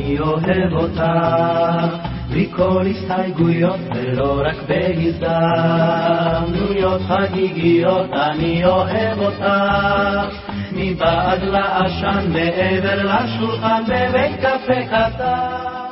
אני אוהב אותך, בלי כל הסתייגויות ולא רק בהזדמנויות חגיגיות. אני אוהב אותך, מבעד לעשן מעבר לשולחן בבית קפה קטן.